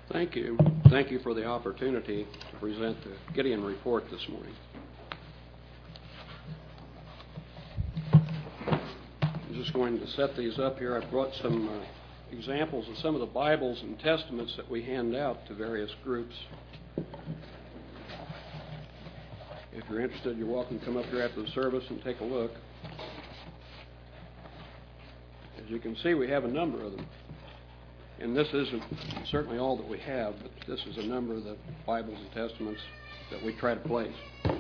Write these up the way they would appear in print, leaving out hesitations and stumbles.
Thank you. Thank you for the opportunity to present the Gideon Report this morning. I'm just going to set these up here. I've brought some examples of some of the Bibles and Testaments that we hand out to various groups. If you're interested, you're welcome to come up here after the service and take a look. As you can see, we have a number of them. And this isn't certainly all that we have, but this is a number of the Bibles and Testaments that we try to place.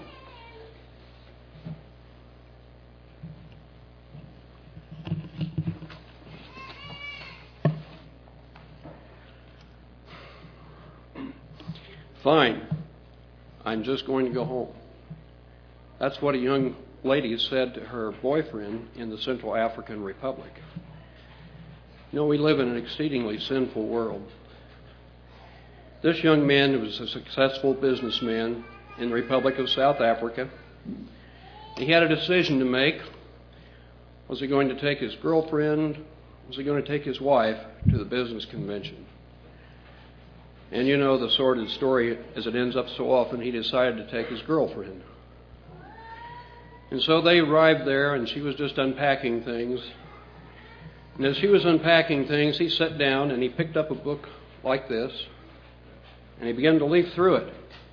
Fine. I'm just going to go home. That's what a young lady said to her boyfriend in the Central African Republic. You know, we live in an exceedingly sinful world. This young man was a successful businessman in the Republic of South Africa. He had a decision to make. Was he going to take his girlfriend? Was he going to take his wife to the business convention? And you know the sordid story, as it ends up so often, he decided to take his girlfriend. And so they arrived there, and she was just unpacking things. And as he was unpacking things, he sat down and he picked up a book like this, and he began to leaf through it.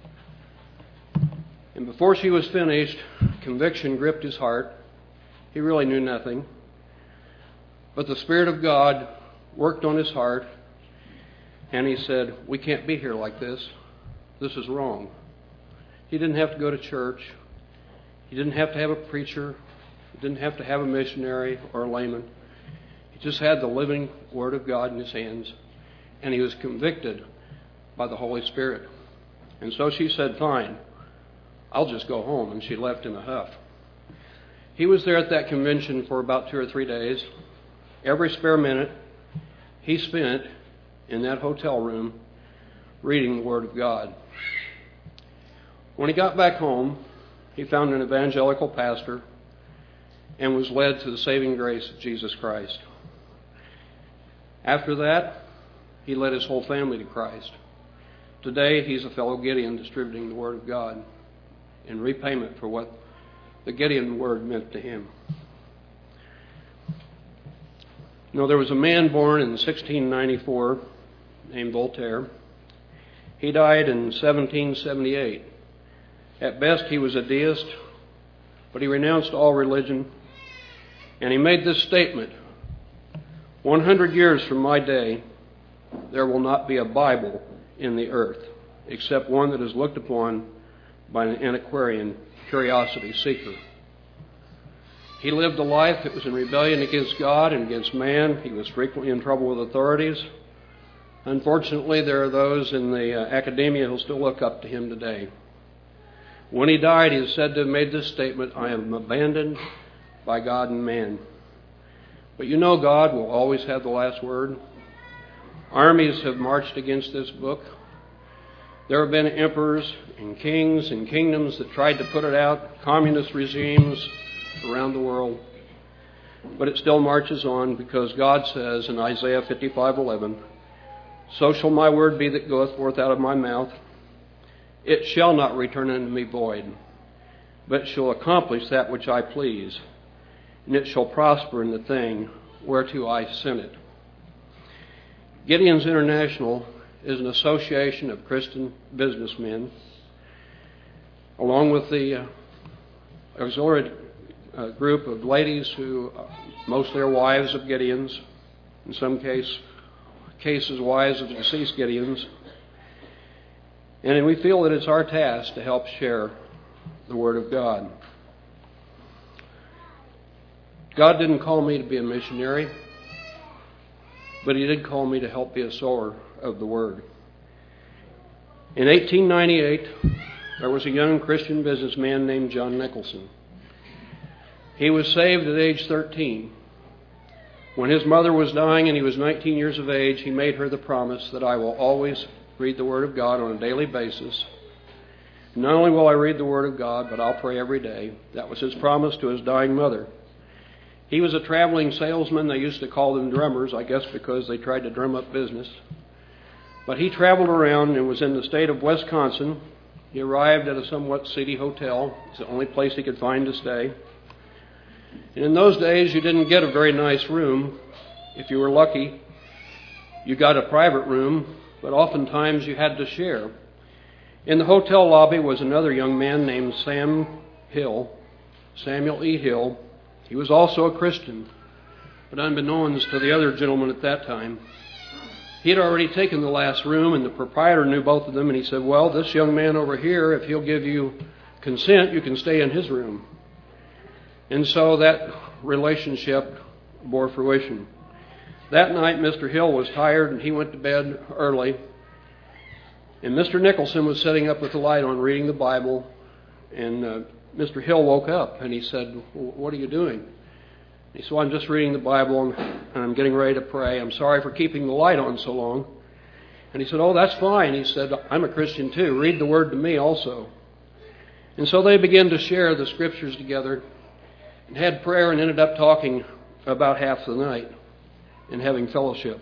And before she was finished, conviction gripped his heart. He really knew nothing. But the Spirit of God worked on his heart, and he said, "We can't be here like this. This is wrong." He didn't have to go to church. He didn't have to have a preacher. He didn't have to have a missionary or a layman. He just had the living Word of God in his hands, and he was convicted by the Holy Spirit. And so she said, "Fine, I'll just go home," and she left in a huff. He was there at that convention for about 2 or 3 days. Every spare minute he spent in that hotel room reading the Word of God. When he got back home, he found an evangelical pastor and was led to the saving grace of Jesus Christ. After that, he led his whole family to Christ. Today, he's a fellow Gideon distributing the Word of God in repayment for what the Gideon Word meant to him. You know, there was a man born in 1694 named Voltaire. He died in 1778. At best, he was a deist, but he renounced all religion, and he made this statement: 100 years from my day, there will not be a Bible in the earth, except one that is looked upon by an antiquarian curiosity seeker. He lived a life that was in rebellion against God and against man. He was frequently in trouble with authorities. Unfortunately, there are those in the academia who still look up to him today. When he died, he is said to have made this statement: "I am abandoned by God and man." But you know God will always have the last word. Armies have marched against this book. There have been emperors and kings and kingdoms that tried to put it out, communist regimes around the world. But it still marches on, because God says in Isaiah 55:11, "So shall my word be that goeth forth out of my mouth. It shall not return unto me void, but shall accomplish that which I please, and it shall prosper in the thing whereto I sent it." Gideon's International is an association of Christian businessmen, along with the auxiliary group of ladies who mostly are wives of Gideons, in some cases wives of deceased Gideons. And we feel that it's our task to help share the Word of God. God didn't call me to be a missionary, but He did call me to help be a sower of the Word. In 1898, there was a young Christian businessman named John Nicholson. He was saved at age 13. When his mother was dying and he was 19 years of age, he made her the promise that I will always read the Word of God on a daily basis. Not only will I read the Word of God, but I'll pray every day. That was his promise to his dying mother. He was a traveling salesman. They used to call them drummers, I guess because they tried to drum up business. But he traveled around and was in the state of Wisconsin. He arrived at a somewhat seedy hotel. It's the only place he could find to stay. And in those days, you didn't get a very nice room. If you were lucky, you got a private room, but oftentimes you had to share. In the hotel lobby was another young man named Samuel E. Hill. He was also a Christian, but unbeknownst to the other gentleman at that time, he had already taken the last room, and the proprietor knew both of them, and he said, well, this young man over here, if he'll give you consent, you can stay in his room. And so that relationship bore fruition. That night, Mr. Hill was tired, and he went to bed early. And Mr. Nicholson was sitting up with the light on, reading the Bible. And Mr. Hill woke up, and he said, what are you doing? He said, well, I'm just reading the Bible, and I'm getting ready to pray. I'm sorry for keeping the light on so long. And he said, oh, that's fine. He said, I'm a Christian too. Read the Word to me also. And so they began to share the Scriptures together and had prayer and ended up talking about half the night and having fellowship.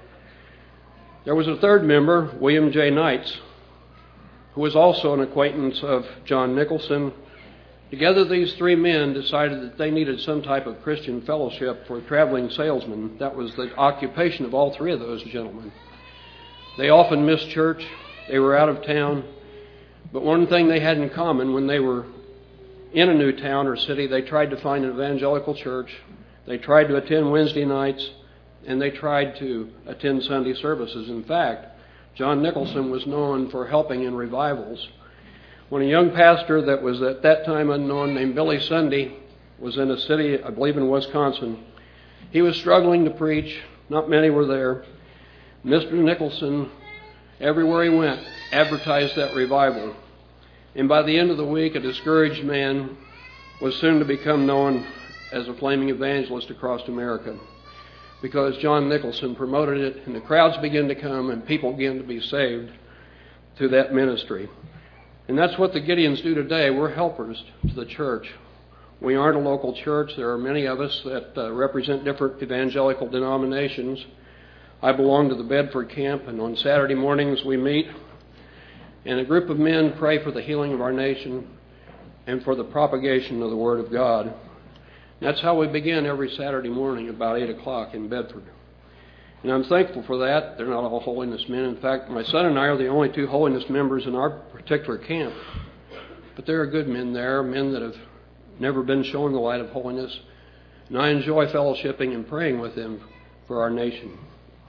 There was a third member, William J. Knights, who was also an acquaintance of John Nicholson. Together, these three men decided that they needed some type of Christian fellowship for traveling salesmen. That was the occupation of all three of those gentlemen. They often missed church. They were out of town. But one thing they had in common, when they were in a new town or city, they tried to find an evangelical church. They tried to attend Wednesday nights, and they tried to attend Sunday services. In fact, John Nicholson was known for helping in revivals. When a young pastor that was at that time unknown named Billy Sunday was in a city, I believe in Wisconsin, he was struggling to preach. Not many were there. Mr. Nicholson, everywhere he went, advertised that revival. And by the end of the week, a discouraged man was soon to become known as a flaming evangelist across America, because John Nicholson promoted it, and the crowds began to come, and people began to be saved through that ministry. And that's what the Gideons do today. We're helpers to the church. We aren't a local church. There are many of us that represent different evangelical denominations. I belong to the Bedford camp, and on Saturday mornings we meet, and a group of men pray for the healing of our nation and for the propagation of the Word of God. That's how we begin every Saturday morning about 8 o'clock in Bedford. And I'm thankful for that. They're not all holiness men. In fact, my son and I are the only two holiness members in our particular camp. But there are good men there, men that have never been shown the light of holiness. And I enjoy fellowshipping and praying with them for our nation.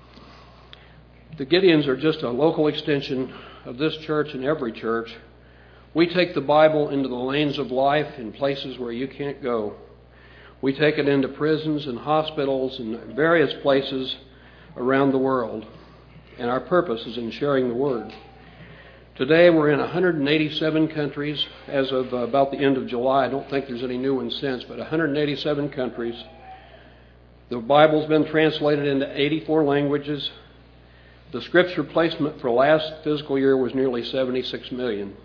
The Gideons are just a local extension of this church and every church. We take the Bible into the lanes of life in places where you can't go. We take it into prisons and hospitals and various places around the world. And our purpose is in sharing the Word. Today we're in 187 countries as of about the end of July. I don't think there's any new ones since, but 187 countries. The Bible's been translated into 84 languages. The scripture placement for last fiscal year was nearly 76 million.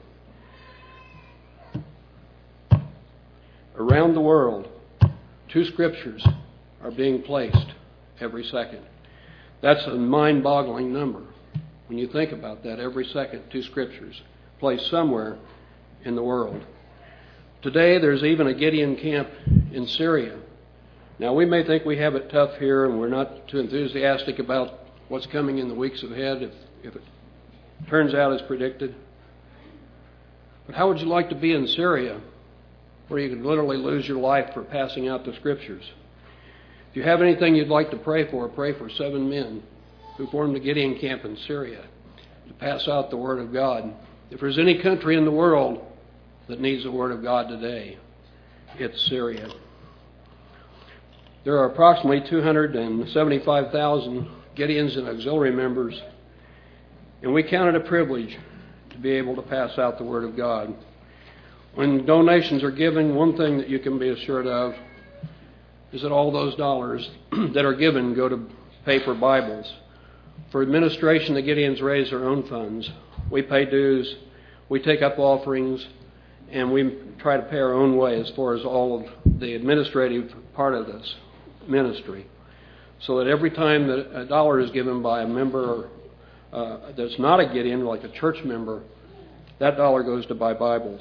Around the world, 2 scriptures are being placed every second. That's a mind-boggling number. When you think about that, every second, 2 scriptures placed somewhere in the world. Today, there's even a Gideon camp in Syria. Now, we may think we have it tough here and we're not too enthusiastic about what's coming in the weeks ahead if it turns out as predicted. But how would you like to be in Syria, where you could literally lose your life for passing out the scriptures? If you have anything you'd like to pray for 7 men who formed the Gideon camp in Syria to pass out the Word of God. If there's any country in the world that needs the Word of God today, it's Syria. There are approximately 275,000 Gideons and auxiliary members, and we count it a privilege to be able to pass out the Word of God. When donations are given, one thing that you can be assured of is that all those dollars that are given go to pay for Bibles. For administration, the Gideons raise their own funds. We pay dues, we take up offerings, and we try to pay our own way as far as all of the administrative part of this ministry. So that every time that a dollar is given by a member that's not a Gideon, like a church member, that dollar goes to buy Bibles.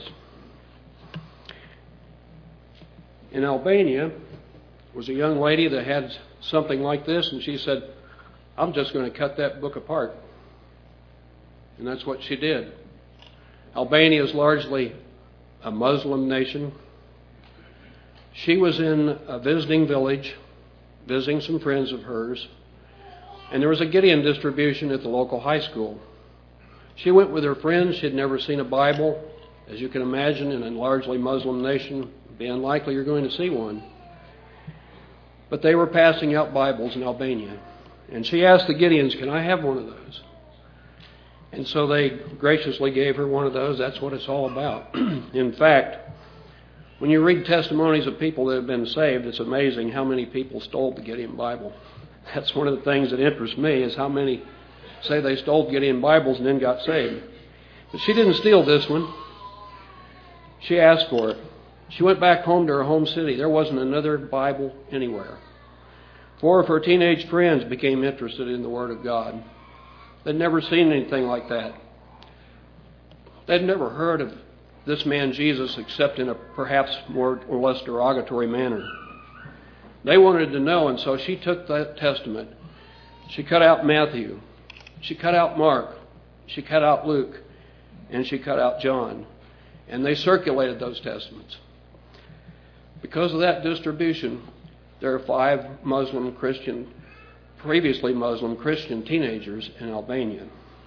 In Albania was a young lady that had something like this, and she said, I'm just going to cut that book apart. And that's what she did. Albania is largely a Muslim nation. She was in a visiting village, visiting some friends of hers, and there was a Gideon distribution at the local high school. She went with her friends. She had never seen a Bible. As you can imagine, in a largely Muslim nation, it would be unlikely you're going to see one. But they were passing out Bibles in Albania. And she asked the Gideons, can I have one of those? And so they graciously gave her one of those. That's what it's all about. In fact, when you read testimonies of people that have been saved, it's amazing how many people stole the Gideon Bible. That's one of the things that interests me, is how many say they stole Gideon Bibles and then got saved. But she didn't steal this one. She asked for it. She went back home to her home city. There wasn't another Bible anywhere. 4 of her teenage friends became interested in the Word of God. They'd never seen anything like that. They'd never heard of this man Jesus except in a perhaps more or less derogatory manner. They wanted to know, and so she took that Testament. She cut out Matthew. She cut out Mark. She cut out Luke. And she cut out John. And they circulated those Testaments. Because of that distribution, there are 5 previously Muslim Christian teenagers in Albania.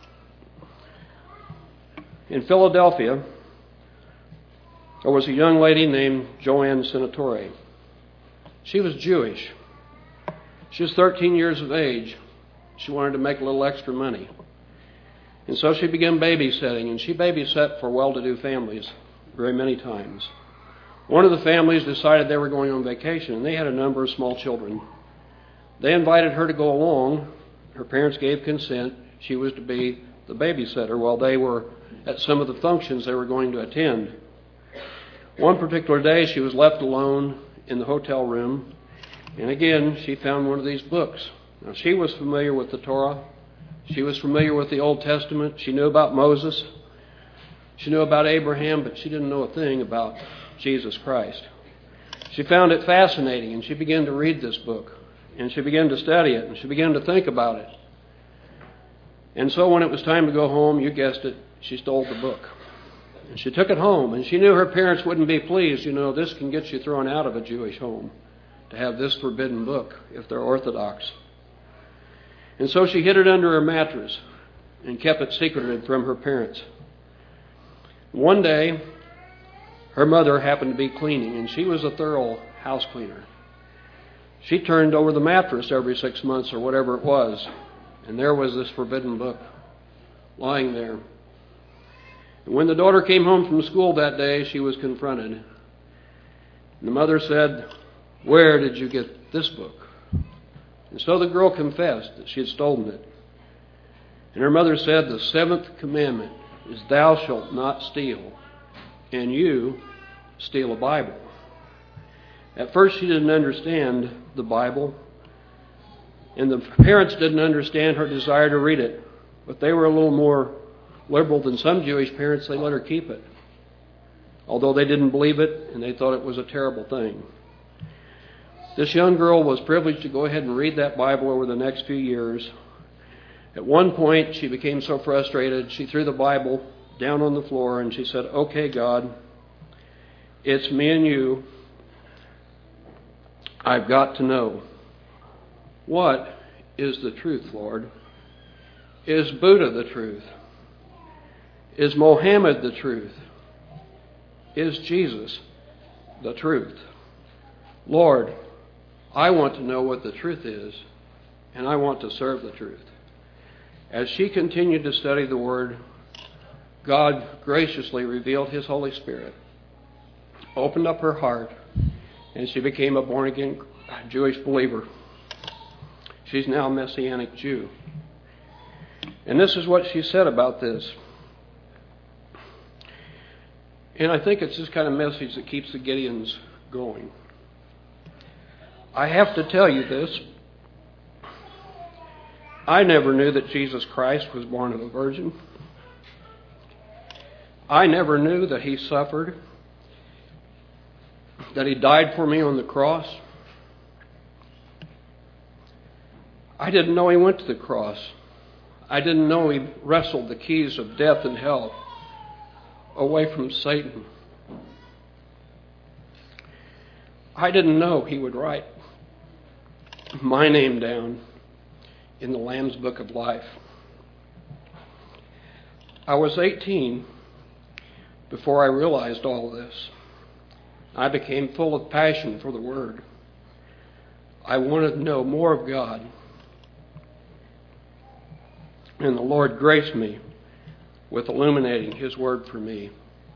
In Philadelphia, there was a young lady named Joanne Senatore. She was Jewish. She was 13 years of age. She wanted to make a little extra money. And so she began babysitting, and she babysat for well-to-do families very many times. One of the families decided they were going on vacation, and they had a number of small children. They invited her to go along. Her parents gave consent. She was to be the babysitter while they were at some of the functions they were going to attend. One particular day, she was left alone in the hotel room, and again, she found one of these books. Now, she was familiar with the Torah. She was familiar with the Old Testament. She knew about Moses. She knew about Abraham, but she didn't know a thing about Jesus Christ. She found it fascinating, and she began to read this book, and she began to study it, and she began to think about it. And so when it was time to go home, you guessed it, she stole the book. And she took it home, and she knew her parents wouldn't be pleased. You know, this can get you thrown out of a Jewish home, to have this forbidden book, if they're Orthodox. And so she hid it under her mattress and kept it secreted from her parents. One day, her mother happened to be cleaning, and she was a thorough house cleaner. She turned over the mattress every 6 months or whatever it was, and there was this forbidden book lying there. And when the daughter came home from school that day, she was confronted. And the mother said, "Where did you get this book?" And so the girl confessed that she had stolen it. And her mother said, "The 7th commandment is, 'Thou shalt not steal,' and you steal a Bible." At first she didn't understand the Bible, and the parents didn't understand her desire to read it, but they were a little more liberal than some Jewish parents. They let her keep it, although they didn't believe it and they thought it was a terrible thing. This young girl was privileged to go ahead and read that Bible over the next few years. At one point, she became so frustrated, she threw the Bible down on the floor and she said, "Okay, God, it's me and you. I've got to know, what is the truth, Lord? Is Buddha the truth? Is Mohammed the truth? Is Jesus the truth? Lord, I want to know what the truth is, and I want to serve the truth." As she continued to study the Word, God graciously revealed His Holy Spirit, opened up her heart, and she became a born-again Jewish believer. She's now a Messianic Jew. And this is what she said about this. And I think it's this kind of message that keeps the Gideons going. "I have to tell you this. I never knew that Jesus Christ was born of a virgin. I never knew that He suffered, that He died for me on the cross. I didn't know He went to the cross. I didn't know He wrestled the keys of death and hell away from Satan. I didn't know He would write my name down in the Lamb's Book of Life. I was 18 before I realized all this. I became full of passion for the Word. I wanted to know more of God. And the Lord graced me with illuminating His Word for me.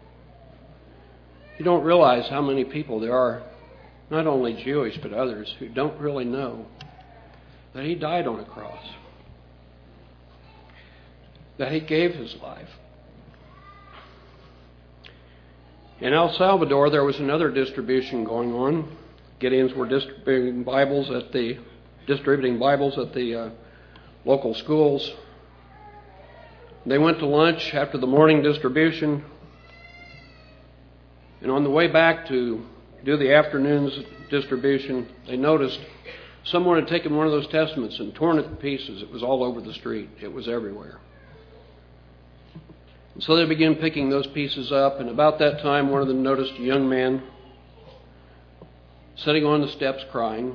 You don't realize how many people there are, not only Jewish but others, who don't really know that He died on a cross, that He gave His life. In El Salvador, there was another distribution going on. Gideons were distributing Bibles at the local schools. They went to lunch after the morning distribution, and on the way back to do the afternoon's distribution, they noticed someone had taken one of those Testaments and torn it to pieces. It was all over the street. It was everywhere. And so they began picking those pieces up, and about that time, one of them noticed a young man sitting on the steps crying.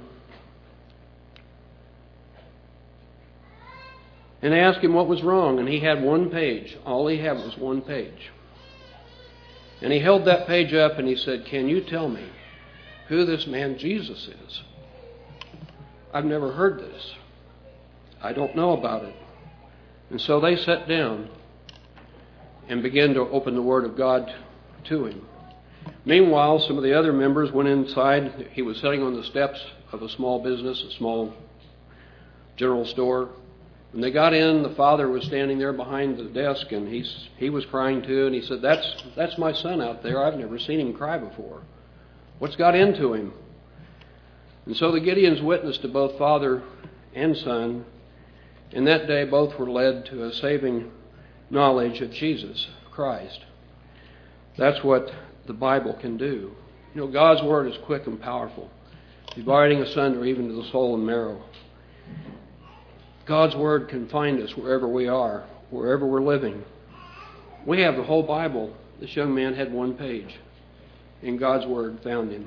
And they asked him what was wrong, and he had one page. All he had was one page. And he held that page up and he said, "Can you tell me who this man Jesus is? I've never heard this. I don't know about it." And so they sat down and began to open the Word of God to him. Meanwhile, some of the other members went inside. He was sitting on the steps of a small business, a small general store. When they got in, the father was standing there behind the desk, and he was crying too. And he said, "That's my son out there. I've never seen him cry before. What's got into him?" And so the Gideons witnessed to both father and son, and that day both were led to a saving knowledge of Jesus Christ. That's what the Bible can do. You know, God's Word is quick and powerful, dividing asunder even to the soul and marrow. God's Word can find us wherever we are, wherever we're living. We have the whole Bible. This young man had one page, and God's Word found him.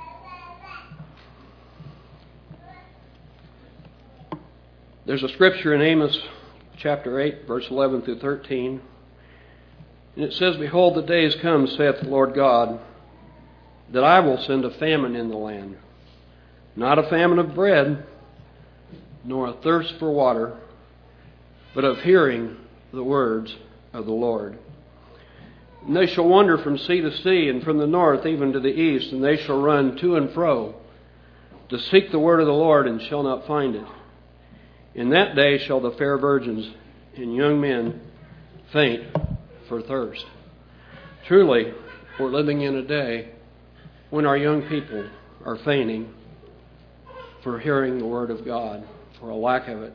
There's a scripture in Amos chapter 8, verse 11 through 13. And it says, "Behold, the days come, saith the Lord God, that I will send a famine in the land. Not a famine of bread, nor a thirst for water, but of hearing the words of the Lord. And they shall wander from sea to sea, and from the north even to the east, and they shall run to and fro to seek the word of the Lord, and shall not find it. In that day shall the fair virgins and young men faint for thirst." Truly, we're living in a day when our young people are fainting for hearing the Word of God, for a lack of it.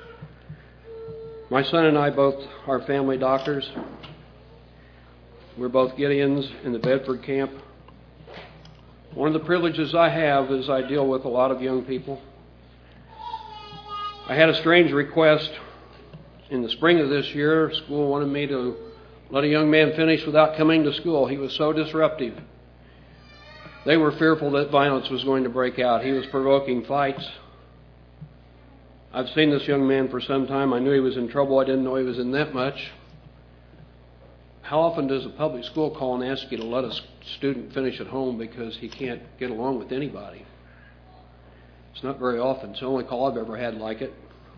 My son and I both are family doctors. We're both Gideons in the Bedford camp. One of the privileges I have is I deal with a lot of young people. I had a strange request in the spring of this year. School wanted me to let a young man finish without coming to school. He was so disruptive. They were fearful that violence was going to break out. He was provoking fights. I've seen this young man for some time. I knew he was in trouble. I didn't know he was in that much. How often does a public school call and ask you to let a student finish at home because he can't get along with anybody? It's not very often. It's the only call I've ever had like it.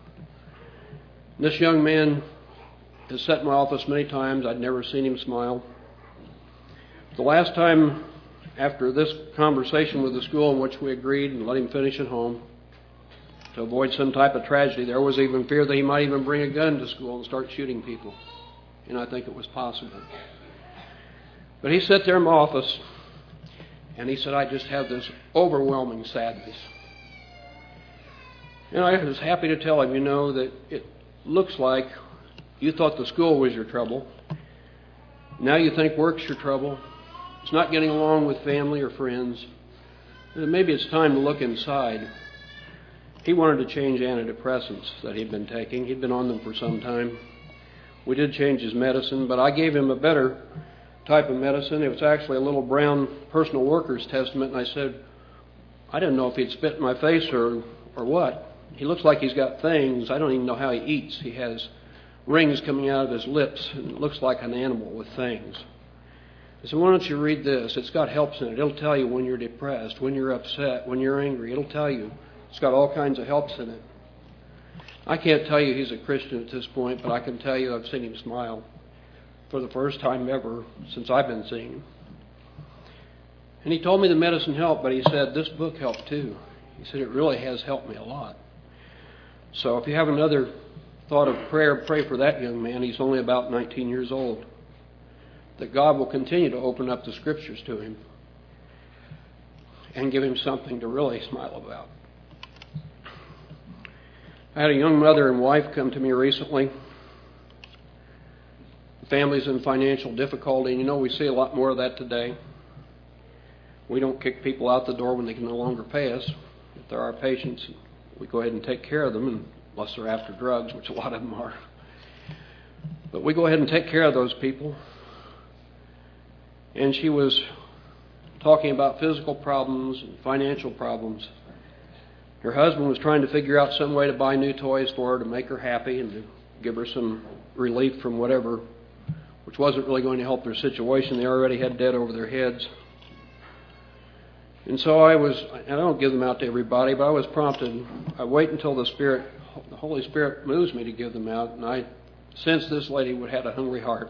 This young man has sat in my office many times. I'd never seen him smile. The last time after this conversation with the school in which we agreed and let him finish at home to avoid some type of tragedy, there was even fear that he might even bring a gun to school and start shooting people. And I think it was possible. But he sat there in my office and he said, "I just have this overwhelming sadness." And I was happy to tell him, that it looks like you thought the school was your trouble. Now you think work's your trouble. It's not getting along with family or friends. And maybe it's time to look inside. He wanted to change antidepressants that he'd been taking. He'd been on them for some time. We did change his medicine, but I gave him a better type of medicine. It was actually a little brown personal worker's testament, and I said, I didn't know if he'd spit in my face or what. He looks like he's got things. I don't even know how he eats. He has rings coming out of his lips, and it looks like an animal with things. I said, why don't you read this? It's got helps in it. It'll tell you when you're depressed, when you're upset, when you're angry. It'll tell you. It's got all kinds of helps in it. I can't tell you he's a Christian at this point, but I can tell you I've seen him smile for the first time ever since I've been seeing him. And he told me the medicine helped, but he said, this book helped too. He said, it really has helped me a lot. So if you have another thought of prayer, pray for that young man. He's only about 19 years old. That God will continue to open up the Scriptures to him and give him something to really smile about. I had a young mother and wife come to me recently. The family's in financial difficulty, and we see a lot more of that today. We don't kick people out the door when they can no longer pay us. If they're our patients, we go ahead and take care of them, unless they're after drugs, which a lot of them are. But we go ahead and take care of those people. And she was talking about physical problems and financial problems. Her husband was trying to figure out some way to buy new toys for her to make her happy and to give her some relief from whatever, which wasn't really going to help their situation. They already had debt over their heads. And so I don't give them out to everybody, but I was prompted. I wait until the Holy Spirit moves me to give them out, and I sensed this lady had a hungry heart.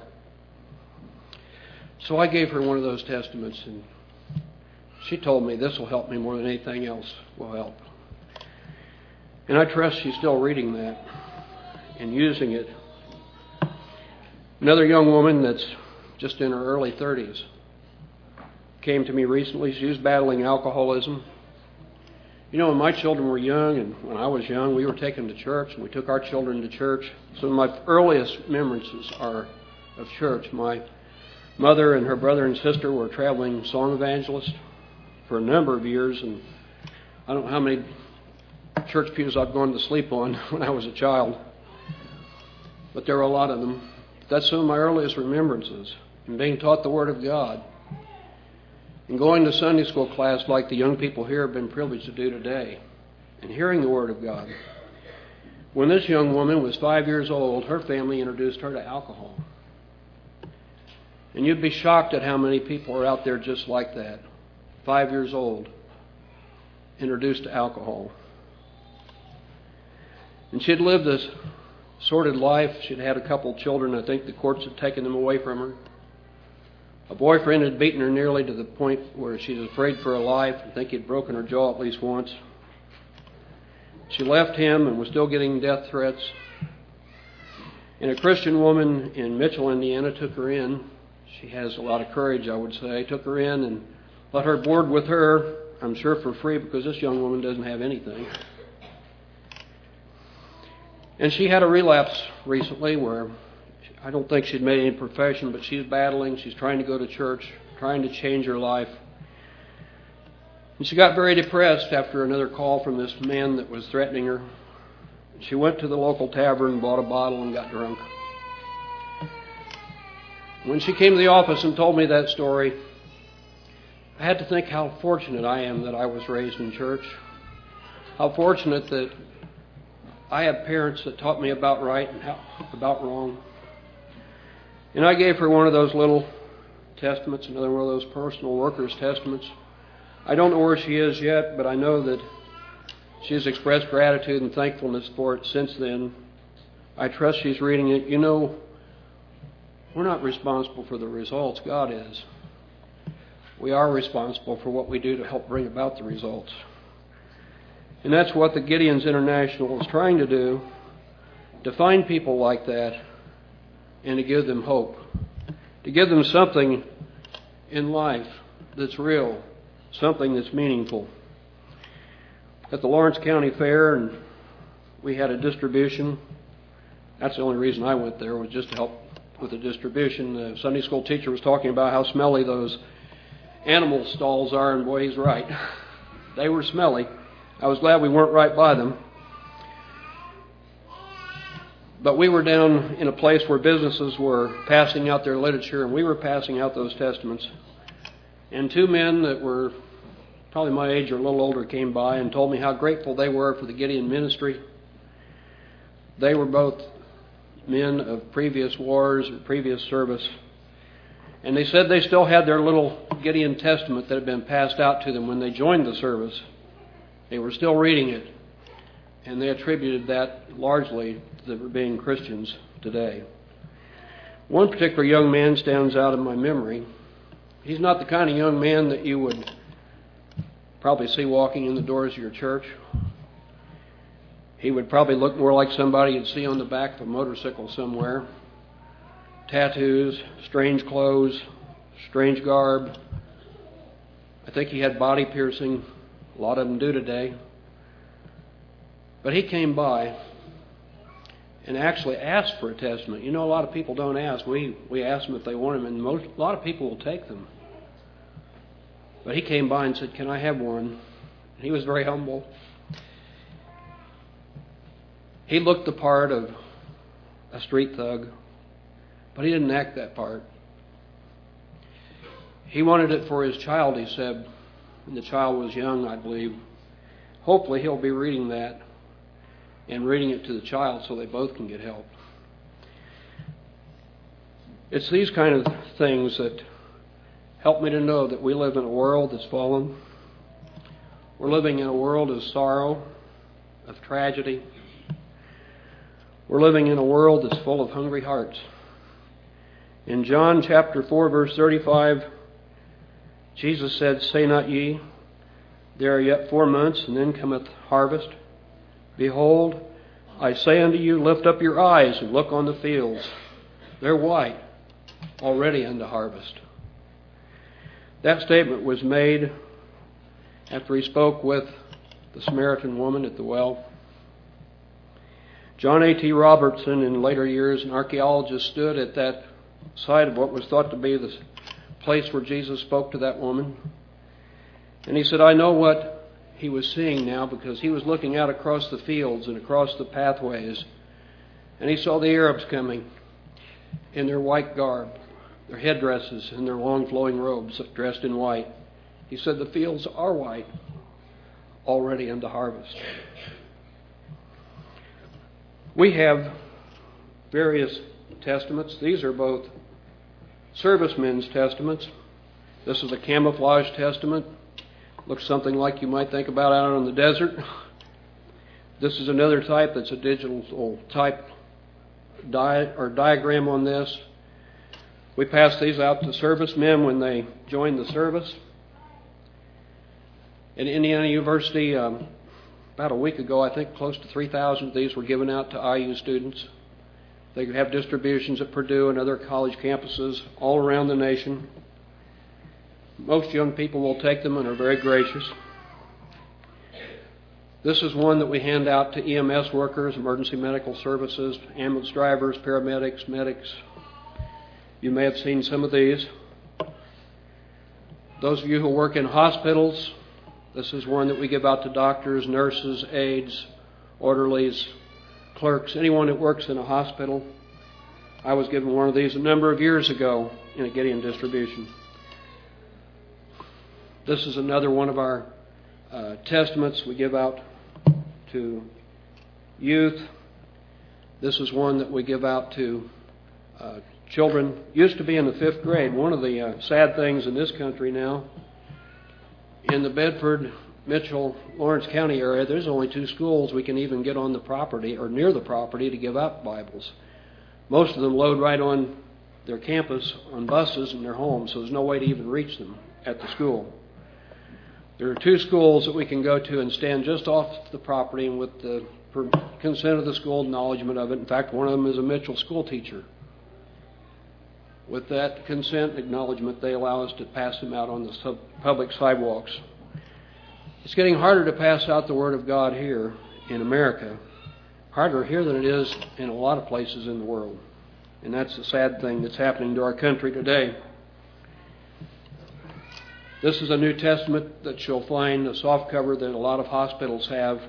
So I gave her one of those testaments, and she told me this will help me more than anything else will help. And I trust she's still reading that and using it. Another young woman that's just in her early 30s came to me recently. She was battling alcoholism. When my children were young and when I was young, we were taken to church, and we took our children to church. Some of my earliest remembrances are of church. My mother and her brother and sister were traveling song evangelists for a number of years, and I don't know how many church pews I've gone to sleep on when I was a child, but there were a lot of them. That's some of my earliest remembrances, and being taught the Word of God, and going to Sunday school class like the young people here have been privileged to do today, and hearing the Word of God. When this young woman was 5 years old, her family introduced her to alcohol. And you'd be shocked at how many people are out there just like that. 5 years old, introduced to alcohol. And she'd lived this sordid life. She'd had a couple children. I think the courts had taken them away from her. A boyfriend had beaten her nearly to the point where she was afraid for her life. I think he'd broken her jaw at least once. She left him and was still getting death threats. And a Christian woman in Mitchell, Indiana, took her in. She has a lot of courage, I would say. Took her in and let her board with her, I'm sure for free, because this young woman doesn't have anything. And she had a relapse recently where I don't think she'd made any profession, but she's battling. She's trying to go to church, trying to change her life. And she got very depressed after another call from this man that was threatening her. She went to the local tavern, bought a bottle, and got drunk. When she came to the office and told me that story, I had to think how fortunate I am that I was raised in church. How fortunate that I have parents that taught me about right and about wrong. And I gave her one of those little testaments, another one of those personal workers' testaments. I don't know where she is yet, but I know that she has expressed gratitude and thankfulness for it since then. I trust she's reading it. We're not responsible for the results. God is. We are responsible for what we do to help bring about the results. And that's what the Gideons International is trying to do, to find people like that and to give them hope, to give them something in life that's real, something that's meaningful. At the Lawrence County Fair, and we had a distribution. That's the only reason I went there, was just to help with the distribution. The Sunday school teacher was talking about how smelly those animal stalls are, and boy, he's right. They were smelly. I was glad we weren't right by them. But we were down in a place where businesses were passing out their literature, and we were passing out those testaments. And two men that were probably my age or a little older came by and told me how grateful they were for the Gideon ministry. They were both men of previous wars or previous service. And they said they still had their little Gideon Testament that had been passed out to them when they joined the service. They were still reading it. And they attributed that largely to their being Christians today. One particular young man stands out in my memory. He's not the kind of young man that you would probably see walking in the doors of your church. He would probably look more like somebody you'd see on the back of a motorcycle somewhere. Tattoos, strange clothes, strange garb. I think he had body piercing. A lot of them do today. But he came by and actually asked for a testament. You know, a lot of people don't ask. We ask them if they want them, and a lot of people will take them. But he came by and said, "Can I have one?" And he was very humble. He looked the part of a street thug, but he didn't act that part. He wanted it for his child, he said. And the child was young, I believe. Hopefully he'll be reading that and reading it to the child so they both can get help. It's these kind of things that help me to know that we live in a world that's fallen. We're living in a world of sorrow, of tragedy. We're living in a world that's full of hungry hearts. In John chapter 4, verse 35, Jesus said, "Say not ye, there are yet 4 months, and then cometh harvest. Behold, I say unto you, lift up your eyes and look on the fields. They're white, already unto harvest." That statement was made after he spoke with the Samaritan woman at the well. John A.T. Robertson, in later years, an archaeologist, stood at that site of what was thought to be the place where Jesus spoke to that woman. And he said, "I know what he was seeing now, because he was looking out across the fields and across the pathways, and he saw the Arabs coming in their white garb, their headdresses and their long flowing robes dressed in white." He said, "The fields are white, already unto harvest." We have various testaments. These are both servicemen's testaments. This is a camouflage testament. Looks something like you might think about out on the desert. This is another type that's a digital type diagram on this. We pass these out to servicemen when they join the service. At Indiana University, about a week ago, I think close to 3,000 of these were given out to IU students. They have distributions at Purdue and other college campuses all around the nation. Most young people will take them and are very gracious. This is one that we hand out to EMS workers, emergency medical services, ambulance drivers, paramedics, medics. You may have seen some of these. Those of you who work in hospitals, this is one that we give out to doctors, nurses, aides, orderlies, clerks, anyone that works in a hospital. I was given one of these a number of years ago in a Gideon distribution. This is another one of our testaments we give out to youth. This is one that we give out to children. Used to be in the 5th grade. One of the sad things in this country now, in the Bedford, Mitchell, Lawrence County area, there's only 2 schools we can even get on the property or near the property to give out Bibles. Most of them load right on their campus on buses in their homes, so there's no way to even reach them at the school. There are 2 schools that we can go to and stand just off the property, and with the consent of the school, acknowledgement of it. In fact, one of them is a Mitchell school teacher. With that consent and acknowledgement, they allow us to pass them out on the public sidewalks. It's getting harder to pass out the Word of God here in America harder here than it is in a lot of places in the world. And that's the sad thing that's happening to our country today. This is a New Testament that you'll find, a soft cover that a lot of hospitals have.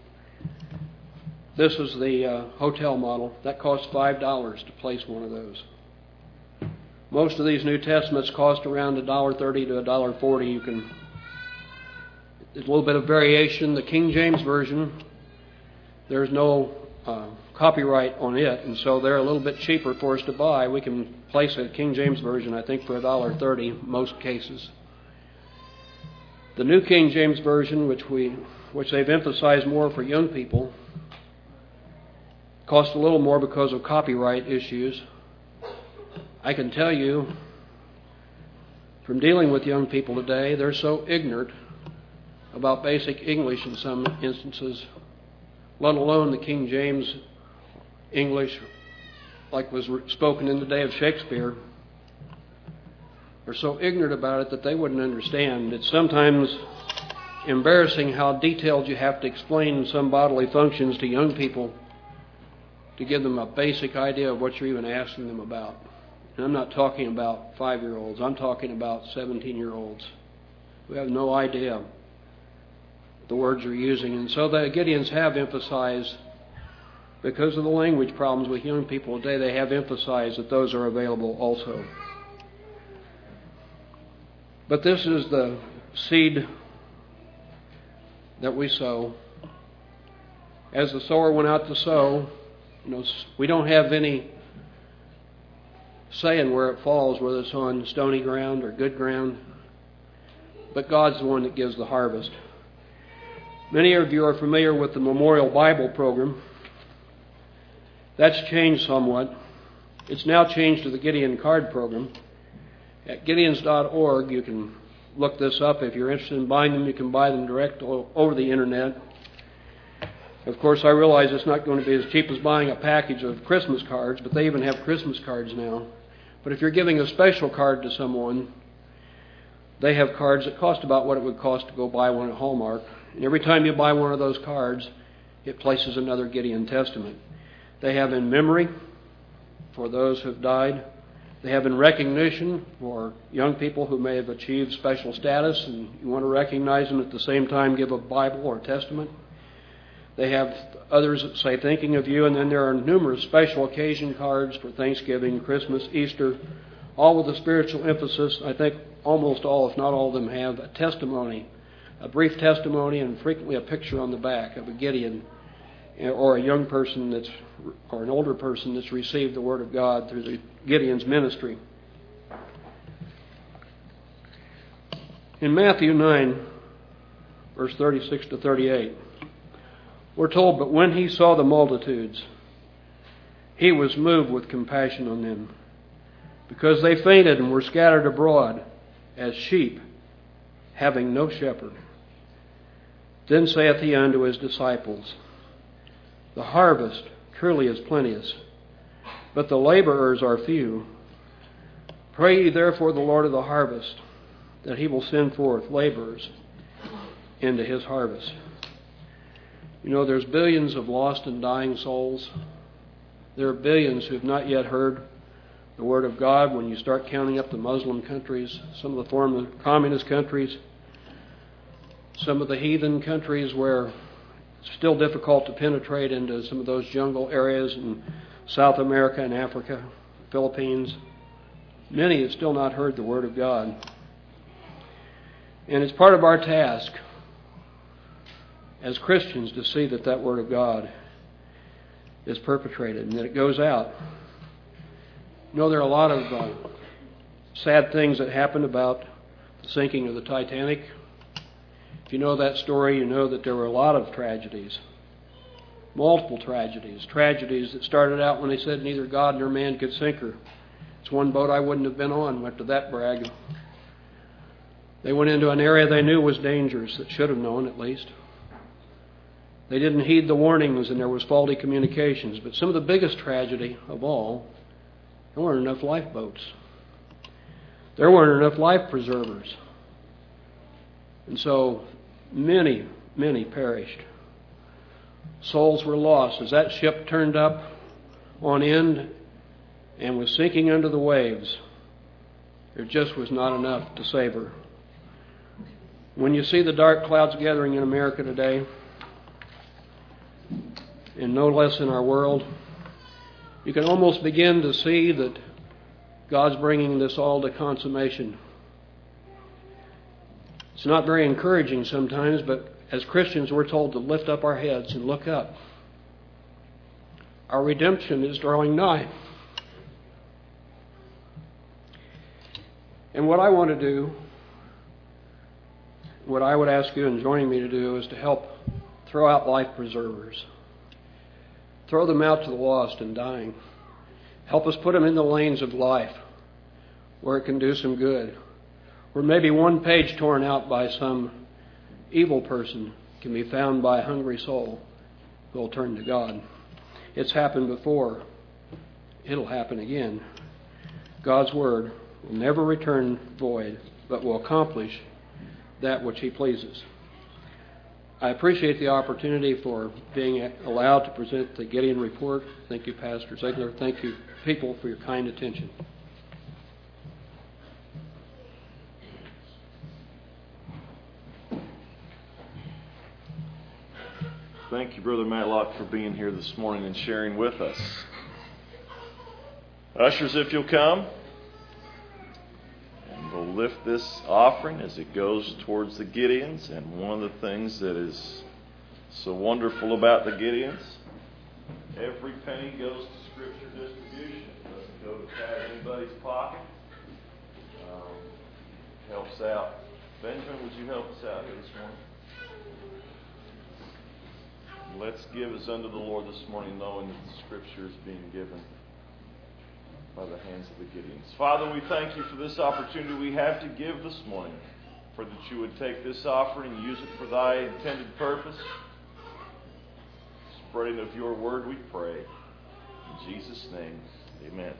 This is the hotel model. That costs $5 to place one of those. Most of these New Testaments cost around $1.30 to $1.40. There's a little bit of variation. The King James Version, there's no copyright on it, and so they're a little bit cheaper for us to buy. We can place a King James Version, I think, for $1.30 in most cases. The New King James Version, which they've emphasized more for young people, costs a little more because of copyright issues. I can tell you, from dealing with young people today, they're so ignorant about basic English in some instances, let alone the King James English like was spoken in the day of Shakespeare. Are so ignorant about it that they wouldn't understand. It's sometimes embarrassing how detailed you have to explain some bodily functions to young people to give them a basic idea of what you're even asking them about. And I'm not talking about 5-year-olds. I'm talking about 17-year-olds who have no idea the words you're using. And so the Gideons have emphasized, because of the language problems with young people today, they have emphasized that those are available also. But this is the seed that we sow. As the sower went out to sow, we don't have any saying where it falls, whether it's on stony ground or good ground. But God's the one that gives the harvest. Many of you are familiar with the Memorial Bible program. That's changed somewhat. It's now changed to the Gideon Card program. At Gideons.org, you can look this up. If you're interested in buying them, you can buy them direct over the internet. Of course, I realize it's not going to be as cheap as buying a package of Christmas cards, but they even have Christmas cards now. But if you're giving a special card to someone, they have cards that cost about what it would cost to go buy one at Hallmark. And every time you buy one of those cards, it places another Gideon Testament. They have in memory for those who have died. They have in recognition for young people who may have achieved special status and you want to recognize them at the same time give a Bible or Testament. They have others that say thinking of you, and then there are numerous special occasion cards for Thanksgiving, Christmas, Easter, all with a spiritual emphasis. I think almost all, if not all of them, have a testimony, a brief testimony, and frequently a picture on the back of a Gideon or a young person or an older person that's received the Word of God through the Gideon's ministry. In Matthew 9, verse 36 to 38, we're told, "But when he saw the multitudes, he was moved with compassion on them, because they fainted and were scattered abroad as sheep, having no shepherd. Then saith he unto his disciples, The harvest truly is plenteous, but the laborers are few. Pray ye therefore the Lord of the harvest, that he will send forth laborers into his harvest." There's billions of lost and dying souls. There are billions who have not yet heard the Word of God. When you start counting up the Muslim countries, some of the former communist countries, some of the heathen countries where it's still difficult to penetrate into some of those jungle areas in South America and Africa, Philippines, many have still not heard the Word of God. And it's part of our task as Christians to see that Word of God is perpetrated and that it goes out. There are a lot of sad things that happened about the sinking of the Titanic. If you know that story, you know that there were a lot of tragedies, multiple tragedies that started out when they said neither God nor man could sink her. It's one boat I wouldn't have been on after that brag. They went into an area they knew was dangerous, that should have known at least. They didn't heed the warnings and there was faulty communications. But some of the biggest tragedy of all, there weren't enough lifeboats. There weren't enough life preservers. And so many perished souls were lost. As that ship turned up on end and was sinking under the waves, there just was not enough to save her. When you see the dark clouds gathering in America today, and no less in our world, you can almost begin to see that God's bringing this all to consummation. It's not very encouraging sometimes, but as Christians we're told to lift up our heads and look up. Our redemption is drawing nigh. And what I want to do, what I would ask you in joining me to do, is to help throw out life preservers. Throw them out to the lost and dying. Help us put them in the lanes of life where it can do some good. Where maybe one page torn out by some evil person can be found by a hungry soul who will turn to God. It's happened before. It'll happen again. God's Word will never return void, but will accomplish that which He pleases. I appreciate the opportunity for being allowed to present the Gideon Report. Thank you, Pastor Ziegler. Thank you, people, for your kind attention. Thank you, Brother Matlock, for being here this morning and sharing with us. Ushers, if you'll come. And we'll lift this offering as it goes towards the Gideons. And one of the things that is so wonderful about the Gideons, every penny goes to Scripture distribution. It doesn't go to pat anybody's pocket. Helps out. Benjamin, would you help us out here this morning? Let's give as unto the Lord this morning, knowing that the Scripture is being given by the hands of the Gideons. Father, we thank you for this opportunity we have to give this morning, for that you would take this offering and use it for thy intended purpose. Spreading of your word, we pray. In Jesus' name, amen.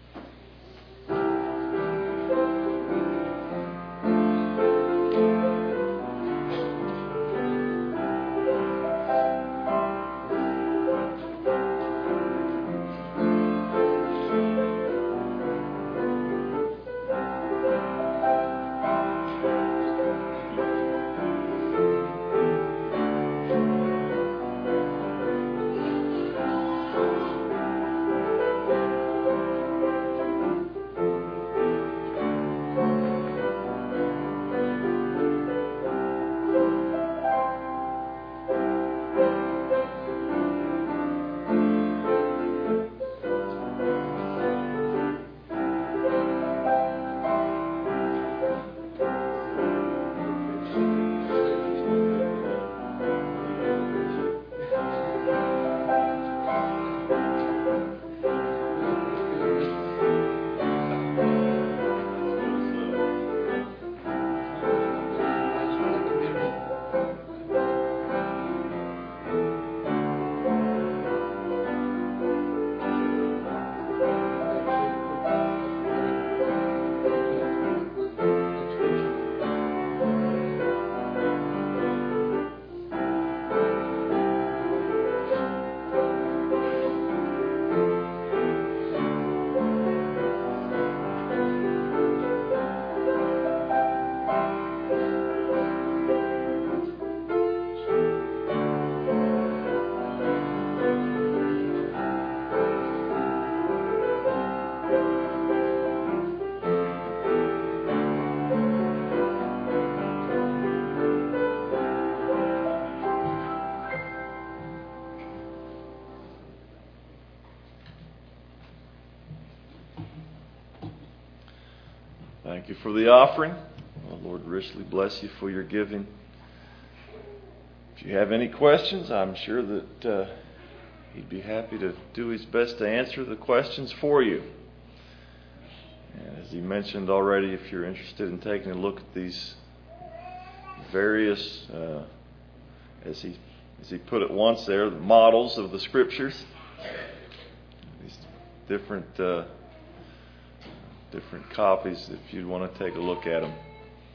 Thank you for the offering. The Lord richly bless you for your giving. If you have any questions, I'm sure that He'd be happy to do His best to answer the questions for you. And as He mentioned already, if you're interested in taking a look at these various, as he put it once there, the models of the Scriptures, these different copies, if you'd want to take a look at them,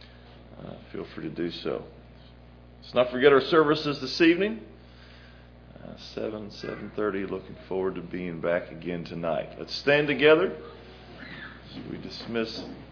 feel free to do so. Let's not forget our services this evening. 7:30. Looking forward to being back again tonight. Let's stand together as we dismiss